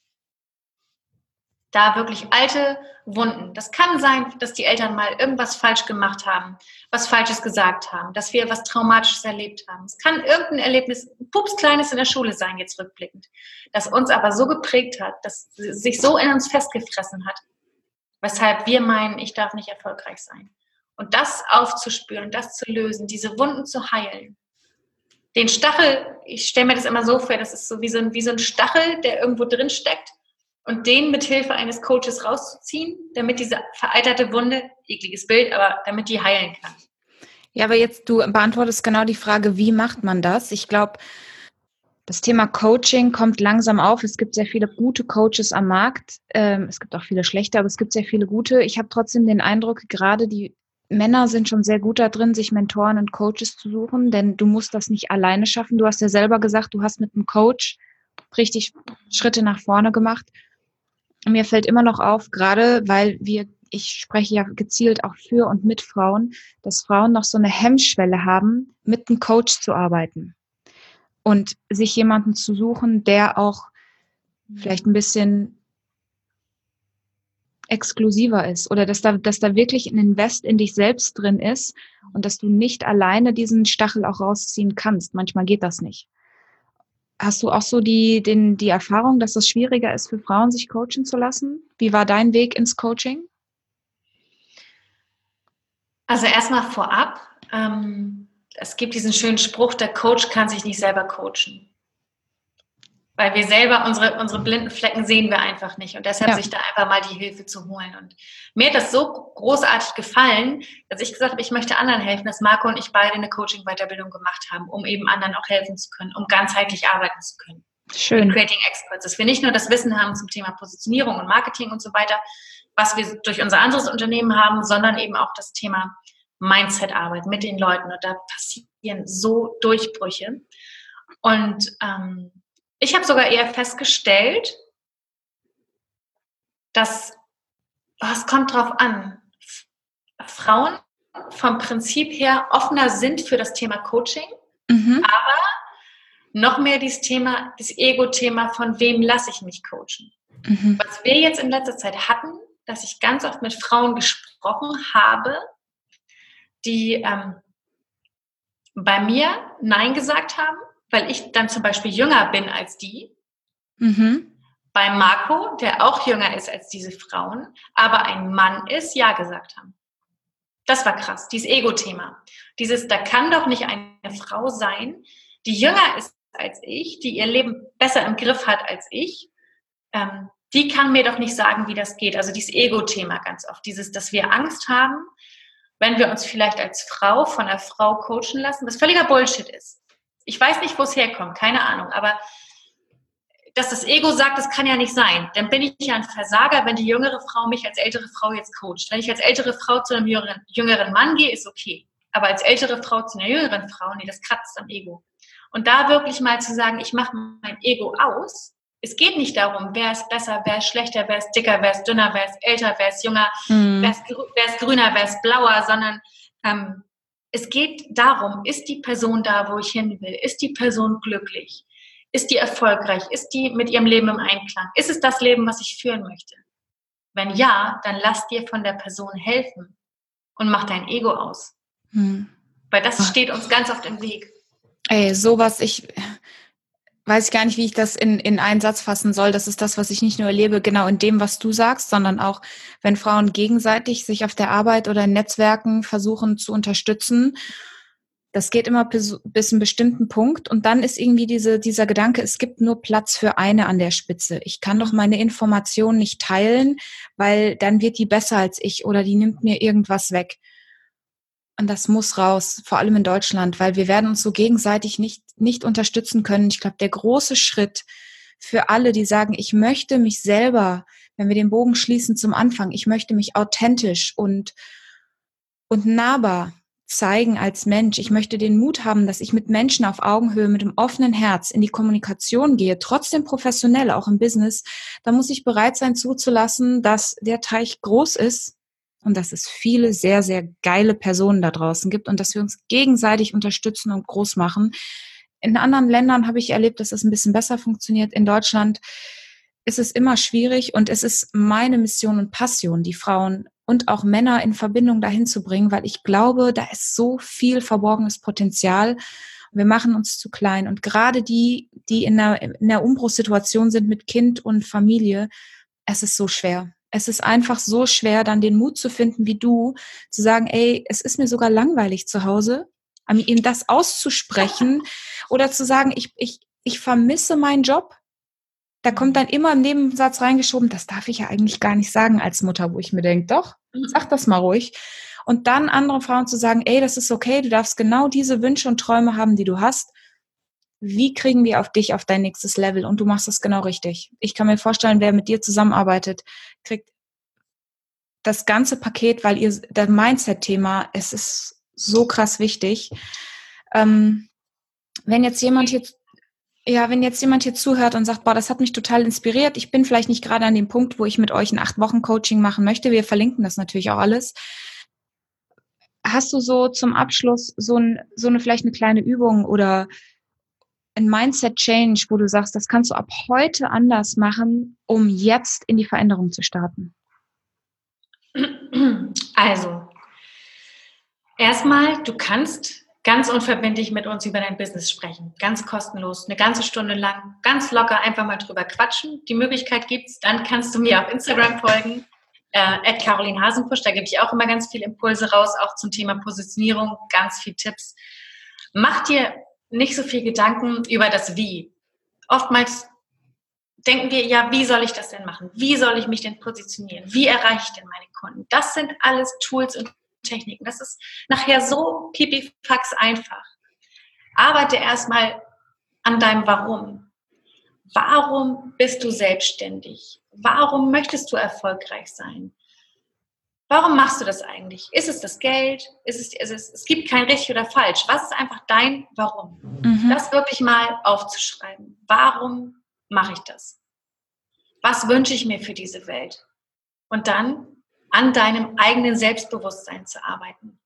Da wirklich alte Wunden. Das kann sein, dass die Eltern mal irgendwas falsch gemacht haben, was Falsches gesagt haben, dass wir was Traumatisches erlebt haben. Es kann irgendein Erlebnis, pups Kleines in der Schule sein, jetzt rückblickend, das uns aber so geprägt hat, dass es sich so in uns festgefressen hat, weshalb wir meinen, ich darf nicht erfolgreich sein. Und das aufzuspüren, das zu lösen, diese Wunden zu heilen. Den Stachel, ich stelle mir das immer so vor, das ist so wie so ein Stachel, der irgendwo drin steckt. Und den mit Hilfe eines Coaches rauszuziehen, damit diese veralterte Wunde, ekliges Bild, aber damit die heilen kann. Ja, aber jetzt, du beantwortest genau die Frage, wie macht man das? Ich glaube, das Thema Coaching kommt langsam auf. Es gibt sehr viele gute Coaches am Markt. Es gibt auch viele schlechte, aber es gibt sehr viele gute. Ich habe trotzdem den Eindruck, gerade die Männer sind schon sehr gut da drin, sich Mentoren und Coaches zu suchen, denn du musst das nicht alleine schaffen. Du hast ja selber gesagt, du hast mit einem Coach richtig Schritte nach vorne gemacht. Mir fällt immer noch auf, gerade weil ich spreche ja gezielt auch für und mit Frauen, dass Frauen noch so eine Hemmschwelle haben, mit einem Coach zu arbeiten und sich jemanden zu suchen, der auch vielleicht ein bisschen exklusiver ist oder dass da wirklich ein Invest in dich selbst drin ist und dass du nicht alleine diesen Stachel auch rausziehen kannst. Manchmal geht das nicht. Hast du auch so die Erfahrung, dass es schwieriger ist für Frauen, sich coachen zu lassen? Wie war dein Weg ins Coaching? Also erstmal vorab, es gibt diesen schönen Spruch, der Coach kann sich nicht selber coachen. Weil wir selber unsere blinden Flecken sehen wir einfach nicht und deshalb sich da einfach mal die Hilfe zu holen. Und mir hat das so großartig gefallen, dass ich gesagt habe, ich möchte anderen helfen, dass Marco und ich beide eine Coaching-Weiterbildung gemacht haben, um eben anderen auch helfen zu können, um ganzheitlich arbeiten zu können. Schön. Creating Experts, dass wir nicht nur das Wissen haben zum Thema Positionierung und Marketing und so weiter, was wir durch unser anderes Unternehmen haben, sondern eben auch das Thema Mindset-Arbeit mit den Leuten. Und da passieren so Durchbrüche. Und ich habe sogar eher festgestellt, dass, es kommt drauf an, Frauen vom Prinzip her offener sind für das Thema Coaching, aber noch mehr das Ego-Thema, von wem lasse ich mich coachen. Was wir jetzt in letzter Zeit hatten, dass ich ganz oft mit Frauen gesprochen habe, die bei mir Nein gesagt haben, weil ich dann zum Beispiel jünger bin als die. Bei Marco, der auch jünger ist als diese Frauen, aber ein Mann ist, ja gesagt haben. Das war krass, dieses Ego-Thema. Da kann doch nicht eine Frau sein, die jünger ist als ich, die ihr Leben besser im Griff hat als ich. Die kann mir doch nicht sagen, wie das geht. Also dieses Ego-Thema ganz oft. Dass wir Angst haben, wenn wir uns vielleicht als Frau von einer Frau coachen lassen, was völliger Bullshit ist. Ich weiß nicht, wo es herkommt, keine Ahnung, aber dass das Ego sagt, das kann ja nicht sein. Dann bin ich ja ein Versager, wenn die jüngere Frau mich als ältere Frau jetzt coacht. Wenn ich als ältere Frau zu einem jüngeren Mann gehe, ist okay. Aber als ältere Frau zu einer jüngeren Frau, nee, das kratzt am Ego. Und da wirklich mal zu sagen, ich mache mein Ego aus. Es geht nicht darum, wer ist besser, wer ist schlechter, wer ist dicker, wer ist dünner, wer ist älter, wer ist jünger, wer ist grüner, wer ist blauer, sondern es geht darum, ist die Person da, wo ich hin will? Ist die Person glücklich? Ist die erfolgreich? Ist die mit ihrem Leben im Einklang? Ist es das Leben, was ich führen möchte? Wenn ja, dann lass dir von der Person helfen und mach dein Ego aus. Weil das steht uns ganz oft im Weg. Ey, ich weiß gar nicht, wie ich das in einen Satz fassen soll. Das ist das, was ich nicht nur erlebe, genau in dem, was du sagst, sondern auch, wenn Frauen gegenseitig sich auf der Arbeit oder in Netzwerken versuchen zu unterstützen. Das geht immer bis einen bestimmten Punkt und dann ist irgendwie dieser Gedanke, es gibt nur Platz für eine an der Spitze. Ich kann doch meine Informationen nicht teilen, weil dann wird die besser als ich oder die nimmt mir irgendwas weg. Und das muss raus, vor allem in Deutschland, weil wir werden uns so gegenseitig nicht unterstützen können. Ich glaube, der große Schritt für alle, die sagen, ich möchte mich selber, wenn wir den Bogen schließen zum Anfang, ich möchte mich authentisch und nahbar zeigen als Mensch. Ich möchte den Mut haben, dass ich mit Menschen auf Augenhöhe, mit einem offenen Herz in die Kommunikation gehe, trotzdem professionell, auch im Business. Da muss ich bereit sein zuzulassen, dass der Teich groß ist und dass es viele sehr, sehr geile Personen da draußen gibt und dass wir uns gegenseitig unterstützen und groß machen. In anderen Ländern habe ich erlebt, dass es ein bisschen besser funktioniert. In Deutschland ist es immer schwierig und es ist meine Mission und Passion, die Frauen und auch Männer in Verbindung dahin zu bringen, weil ich glaube, da ist so viel verborgenes Potenzial. Wir machen uns zu klein. Und gerade die in der Umbruchssituation sind mit Kind und Familie, es ist so schwer. Es ist einfach so schwer, dann den Mut zu finden, wie du, zu sagen, ey, es ist mir sogar langweilig zu Hause, ihnen das auszusprechen oder zu sagen, ich vermisse meinen Job. Da kommt dann immer im Nebensatz reingeschoben, das darf ich ja eigentlich gar nicht sagen als Mutter, wo ich mir denke, doch, sag das mal ruhig. Und dann anderen Frauen zu sagen, ey, das ist okay, du darfst genau diese Wünsche und Träume haben, die du hast. Wie kriegen wir dich auf dein nächstes Level? Und du machst das genau richtig. Ich kann mir vorstellen, wer mit dir zusammenarbeitet, kriegt das ganze Paket, weil das Mindset-Thema, es ist so krass wichtig. Wenn jetzt jemand hier zuhört und sagt, boah, das hat mich total inspiriert, ich bin vielleicht nicht gerade an dem Punkt, wo ich mit euch ein 8-Wochen-Coaching machen möchte, wir verlinken das natürlich auch alles. Hast du so zum Abschluss vielleicht eine kleine Übung oder ein Mindset-Change, wo du sagst, das kannst du ab heute anders machen, um jetzt in die Veränderung zu starten? Also, erstmal, du kannst ganz unverbindlich mit uns über dein Business sprechen. Ganz kostenlos, eine ganze Stunde lang, ganz locker einfach mal drüber quatschen. Die Möglichkeit gibt's. Dann kannst du mir auf Instagram folgen, @Caroline Hasenpusch. Da gebe ich auch immer ganz viele Impulse raus, auch zum Thema Positionierung, ganz viele Tipps. Mach dir nicht so viel Gedanken über das Wie. Oftmals denken wir, ja, wie soll ich das denn machen? Wie soll ich mich denn positionieren? Wie erreiche ich denn meine Kunden? Das sind alles Tools und Techniken. Das ist nachher so pipifax einfach. Arbeite erstmal an deinem Warum. Warum bist du selbstständig? Warum möchtest du erfolgreich sein? Warum machst du das eigentlich? Ist es das Geld? Es gibt kein richtig oder falsch. Was ist einfach dein Warum? Das wirklich mal aufzuschreiben. Warum mache ich das? Was wünsche ich mir für diese Welt? Und dann an deinem eigenen Selbstbewusstsein zu arbeiten.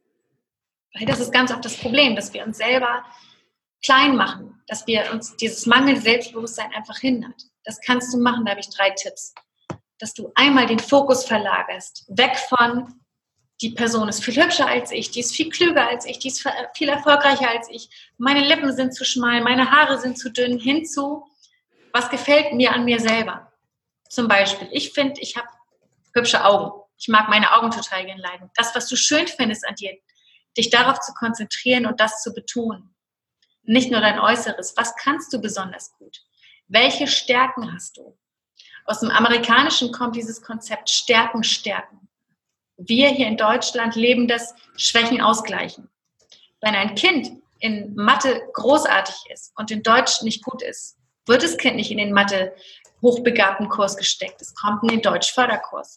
Weil das ist ganz oft das Problem, dass wir uns selber klein machen, dass wir uns dieses mangelnde Selbstbewusstsein einfach hindert. Das kannst du machen, da habe ich 3 Tipps. Dass du einmal den Fokus verlagerst, weg von, die Person ist viel hübscher als ich, die ist viel klüger als ich, die ist viel erfolgreicher als ich, meine Lippen sind zu schmal, meine Haare sind zu dünn, hinzu, was gefällt mir an mir selber? Zum Beispiel, ich finde, ich habe hübsche Augen. Ich mag meine Augen total gern leiden. Das, was du schön findest an dir, dich darauf zu konzentrieren und das zu betonen. Nicht nur dein Äußeres. Was kannst du besonders gut? Welche Stärken hast du? Aus dem Amerikanischen kommt dieses Konzept Stärken, Stärken. Wir hier in Deutschland leben das Schwächen ausgleichen. Wenn ein Kind in Mathe großartig ist und in Deutsch nicht gut ist, wird das Kind nicht in den Mathe hochbegabten Kurs gesteckt. Es kommt in den Deutsch-Förderkurs,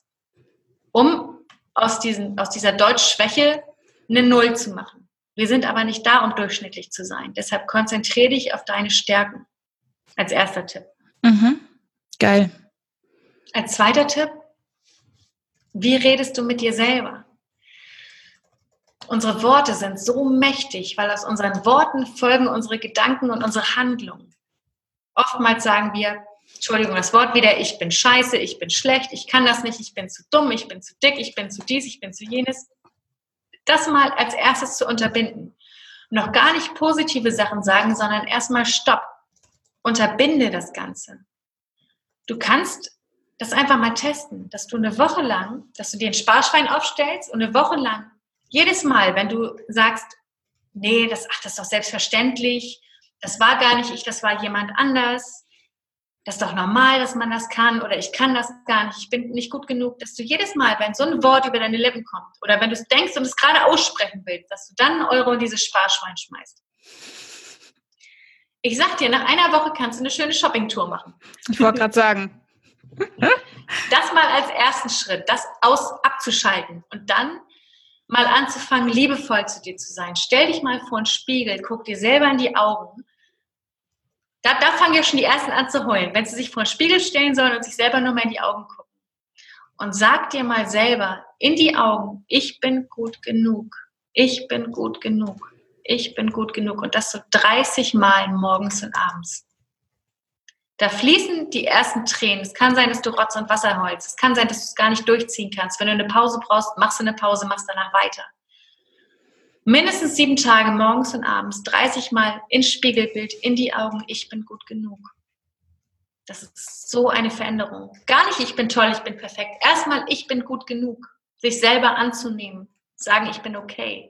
um aus dieser Deutschschwäche eine Null zu machen. Wir sind aber nicht da, um durchschnittlich zu sein. Deshalb konzentriere dich auf deine Stärken. Als erster Tipp. Geil. Als zweiter Tipp, wie redest du mit dir selber? Unsere Worte sind so mächtig, weil aus unseren Worten folgen unsere Gedanken und unsere Handlungen. Oftmals sagen wir, Entschuldigung, das Wort wieder, ich bin scheiße, ich bin schlecht, ich kann das nicht, ich bin zu dumm, ich bin zu dick, ich bin zu dies, ich bin zu jenes. Das mal als erstes zu unterbinden. Noch gar nicht positive Sachen sagen, sondern erstmal Stopp. Unterbinde das Ganze. Du kannst das einfach mal testen, dass du eine Woche lang, dass du dir ein Sparschwein aufstellst und eine Woche lang, jedes Mal, wenn du sagst, nee, das ist doch selbstverständlich, das war gar nicht ich, das war jemand anders, das ist doch normal, dass man das kann oder ich kann das gar nicht, ich bin nicht gut genug, dass du jedes Mal, wenn so ein Wort über deine Lippen kommt oder wenn du es denkst und es gerade aussprechen willst, dass du dann 1 Euro in dieses Sparschwein schmeißt. Ich sag dir, nach einer Woche kannst du eine schöne Shoppingtour machen. Ich wollte gerade sagen. Das mal als ersten Schritt, das abzuschalten und dann mal anzufangen, liebevoll zu dir zu sein. Stell dich mal vor einen Spiegel, guck dir selber in die Augen. Da fangen ja schon die Ersten an zu heulen, wenn sie sich vor den Spiegel stellen sollen und sich selber nur mal in die Augen gucken. Und sag dir mal selber in die Augen, ich bin gut genug, ich bin gut genug, ich bin gut genug. Und das so 30 Mal morgens und abends. Da fließen die ersten Tränen. Es kann sein, dass du Rotz und Wasser heulst. Es kann sein, dass du es gar nicht durchziehen kannst. Wenn du eine Pause brauchst, machst du eine Pause, machst danach weiter. Mindestens 7 Tage, morgens und abends, 30 Mal ins Spiegelbild, in die Augen, ich bin gut genug. Das ist so eine Veränderung. Gar nicht, ich bin toll, ich bin perfekt. Erstmal, ich bin gut genug. Sich selber anzunehmen. Sagen, ich bin okay.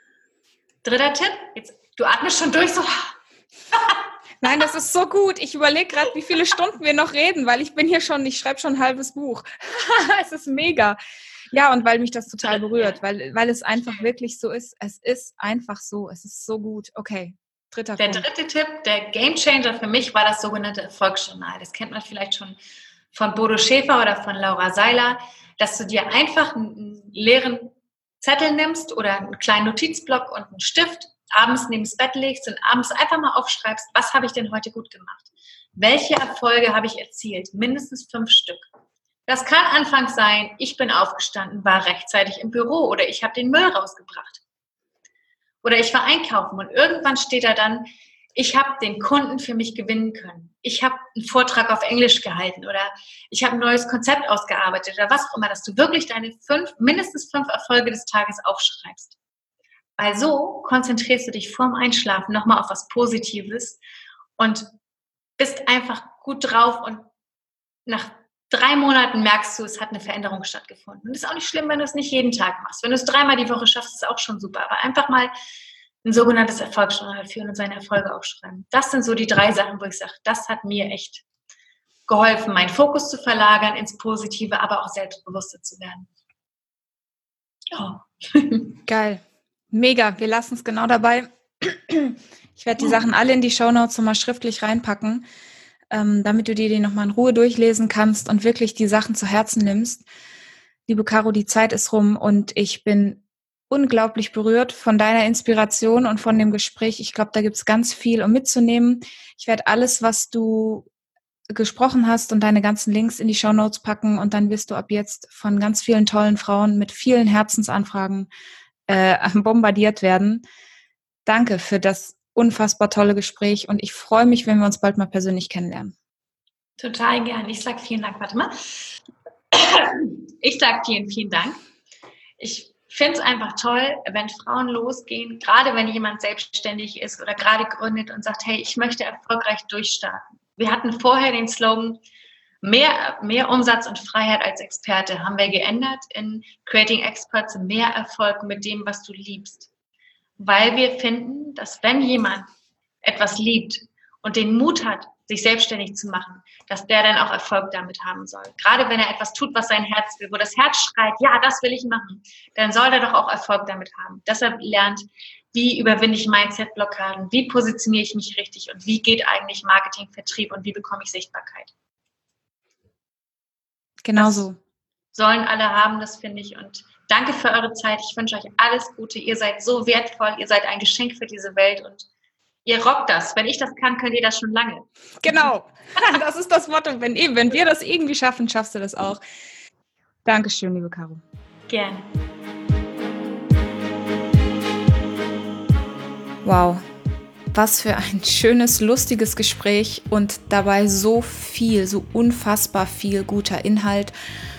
3. Tipp, jetzt, du atmest schon durch, so. Nein, das ist so gut. Ich überlege gerade, wie viele Stunden wir noch reden, weil ich schreibe schon ein halbes Buch. Es ist mega. Ja, und weil mich das total berührt, weil es einfach wirklich so ist. Es ist einfach so. Es ist so gut. Okay, 3. Punkt. Der 3. Tipp, der Gamechanger für mich war das sogenannte Erfolgsjournal. Das kennt man vielleicht schon von Bodo Schäfer oder von Laura Seiler, dass du dir einfach einen leeren Zettel nimmst oder einen kleinen Notizblock und einen Stift, abends neben das Bett legst und abends einfach mal aufschreibst, was habe ich denn heute gut gemacht? Welche Erfolge habe ich erzielt? Mindestens 5 Stück. Das kann anfangs sein, ich bin aufgestanden, war rechtzeitig im Büro oder ich habe den Müll rausgebracht. Oder ich war einkaufen und irgendwann steht da dann, ich habe den Kunden für mich gewinnen können. Ich habe einen Vortrag auf Englisch gehalten oder ich habe ein neues Konzept ausgearbeitet oder was auch immer, dass du wirklich deine mindestens 5 Erfolge des Tages aufschreibst. Weil so konzentrierst du dich vorm Einschlafen nochmal auf was Positives und bist einfach gut drauf und nach 3 Monaten merkst du, es hat eine Veränderung stattgefunden. Und es ist auch nicht schlimm, wenn du es nicht jeden Tag machst. Wenn du es 3-mal die Woche schaffst, ist es auch schon super. Aber einfach mal ein sogenanntes Erfolgsjournal führen und seine Erfolge aufschreiben. Das sind so die 3 Sachen, wo ich sage, das hat mir echt geholfen, meinen Fokus zu verlagern ins Positive, aber auch selbstbewusster zu werden. Ja. Geil. Mega. Wir lassen es genau dabei. Ich werde die Sachen alle in die Shownotes nochmal schriftlich reinpacken, damit du dir die nochmal in Ruhe durchlesen kannst und wirklich die Sachen zu Herzen nimmst. Liebe Caro, die Zeit ist rum und ich bin unglaublich berührt von deiner Inspiration und von dem Gespräch. Ich glaube, da gibt es ganz viel, um mitzunehmen. Ich werde alles, was du gesprochen hast und deine ganzen Links in die Shownotes packen und dann wirst du ab jetzt von ganz vielen tollen Frauen mit vielen Herzensanfragen bombardiert werden. Danke für das unfassbar tolle Gespräch und ich freue mich, wenn wir uns bald mal persönlich kennenlernen. Total gern. Ich sage vielen Dank. Warte mal. Ich sage vielen Dank. Ich finde es einfach toll, wenn Frauen losgehen, gerade wenn jemand selbstständig ist oder gerade gründet und sagt, hey, ich möchte erfolgreich durchstarten. Wir hatten vorher den Slogan, mehr Umsatz und Freiheit als Experte, haben wir geändert in Creating Experts, mehr Erfolg mit dem, was du liebst. Weil wir finden, dass wenn jemand etwas liebt und den Mut hat, sich selbstständig zu machen, dass der dann auch Erfolg damit haben soll. Gerade wenn er etwas tut, was sein Herz will, wo das Herz schreit, ja, das will ich machen, dann soll er doch auch Erfolg damit haben. Deshalb lernt, wie überwinde ich Mindset-Blockaden, wie positioniere ich mich richtig und wie geht eigentlich Marketing, Vertrieb und wie bekomme ich Sichtbarkeit. Genau so. Sollen alle haben, das finde ich. Und danke für eure Zeit. Ich wünsche euch alles Gute. Ihr seid so wertvoll. Ihr seid ein Geschenk für diese Welt und ihr rockt das. Wenn ich das kann, könnt ihr das schon lange. Genau. Das ist das Motto. Wenn wir das irgendwie schaffen, schaffst du das auch. Dankeschön, liebe Caro. Gerne. Wow. Was für ein schönes, lustiges Gespräch und dabei so viel, so unfassbar viel guter Inhalt.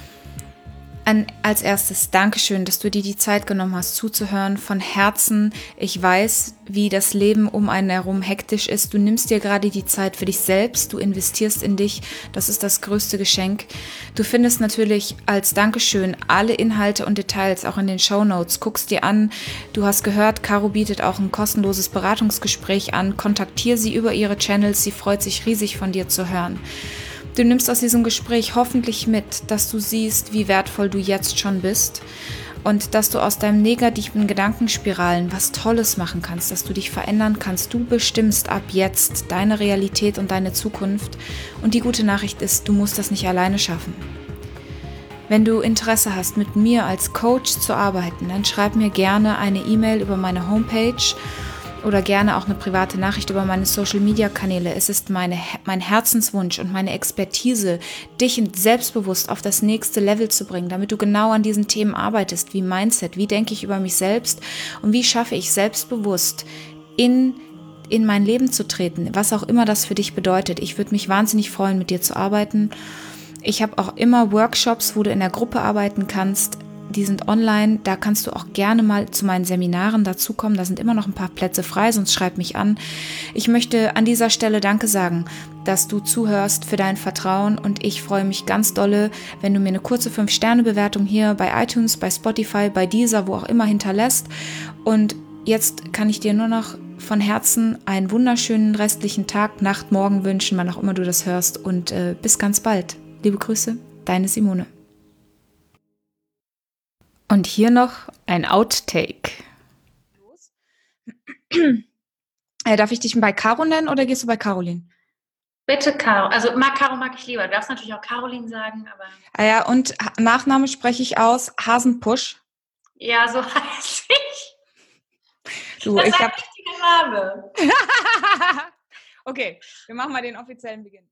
Als erstes Dankeschön, dass du dir die Zeit genommen hast, zuzuhören. Von Herzen, ich weiß, wie das Leben um einen herum hektisch ist. Du nimmst dir gerade die Zeit für dich selbst, du investierst in dich. Das ist das größte Geschenk. Du findest natürlich als Dankeschön alle Inhalte und Details auch in den Shownotes. Guckst dir an. Du hast gehört, Caro bietet auch ein kostenloses Beratungsgespräch an. Kontaktiere sie über ihre Channels. Sie freut sich riesig, von dir zu hören. Du nimmst aus diesem Gespräch hoffentlich mit, dass du siehst, wie wertvoll du jetzt schon bist und dass du aus deinen negativen Gedankenspiralen was Tolles machen kannst, dass du dich verändern kannst. Du bestimmst ab jetzt deine Realität und deine Zukunft. Und die gute Nachricht ist, du musst das nicht alleine schaffen. Wenn du Interesse hast, mit mir als Coach zu arbeiten, dann schreib mir gerne eine E-Mail über meine Homepage oder gerne auch eine private Nachricht über meine Social-Media-Kanäle. Es ist mein Herzenswunsch und meine Expertise, dich selbstbewusst auf das nächste Level zu bringen, damit du genau an diesen Themen arbeitest, wie Mindset, wie denke ich über mich selbst und wie schaffe ich selbstbewusst in mein Leben zu treten, was auch immer das für dich bedeutet. Ich würde mich wahnsinnig freuen, mit dir zu arbeiten. Ich habe auch immer Workshops, wo du in der Gruppe arbeiten kannst. Die sind online, da kannst du auch gerne mal zu meinen Seminaren dazukommen. Da sind immer noch ein paar Plätze frei, sonst schreib mich an. Ich möchte an dieser Stelle Danke sagen, dass du zuhörst, für dein Vertrauen und ich freue mich ganz dolle, wenn du mir eine kurze 5-Sterne-Bewertung hier bei iTunes, bei Spotify, bei Deezer, wo auch immer hinterlässt. Und jetzt kann ich dir nur noch von Herzen einen wunderschönen restlichen Tag, Nacht, Morgen wünschen, wann auch immer du das hörst und bis ganz bald. Liebe Grüße, deine Simone. Und hier noch ein Outtake. Darf ich dich bei Caro nennen oder gehst du bei Caroline? Bitte Caro. Also Caro mag ich lieber. Du darfst natürlich auch Caroline sagen, aber... Ah ja, und Nachname spreche ich aus, Hasenpusch. Ja, so heiße ich. Du, das ich ist ein habe... richtiger Name. Okay, wir machen mal den offiziellen Beginn.